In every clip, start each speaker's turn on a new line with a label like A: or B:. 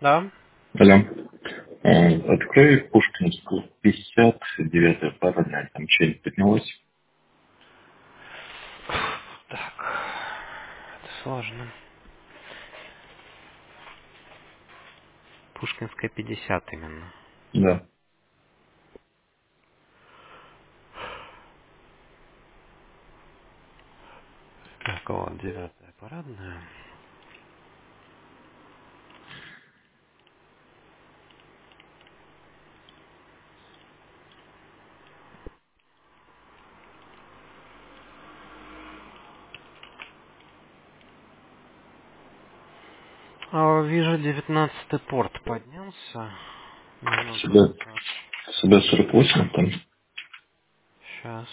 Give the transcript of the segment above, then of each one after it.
A: Да.
B: Алло. Открой Пушкинскую, 59-я парадная, там что-нибудь поднялось.
A: Так. Это сложно. Пушкинская 50 именно.
B: Да.
A: Так, вот, 9-я парадная. Вижу, 19-й порт поднялся. Минуту
B: Себя,
A: назад.
B: себя 48 там.
A: Сейчас.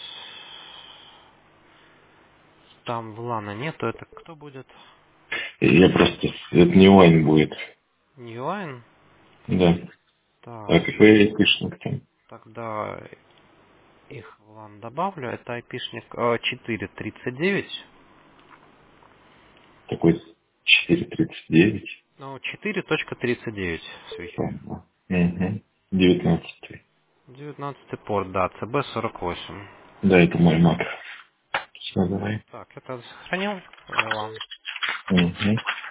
A: Там Влана нету. Это кто будет?
B: И я просто, это не онлайн будет.
A: Ньюайн?
B: Да. А
A: Так.
B: какой айпишник там?
A: Тогда их в LAN добавлю. Это айпишник 4.39.
B: Такой 4.39.
A: Ну, 4.39 свечи.
B: Ага. Угу. 19.
A: 19 порт, да, CB48.
B: Да, это мой мак. Все, давай.
A: Так, это сохранил в LAN.
B: Угу.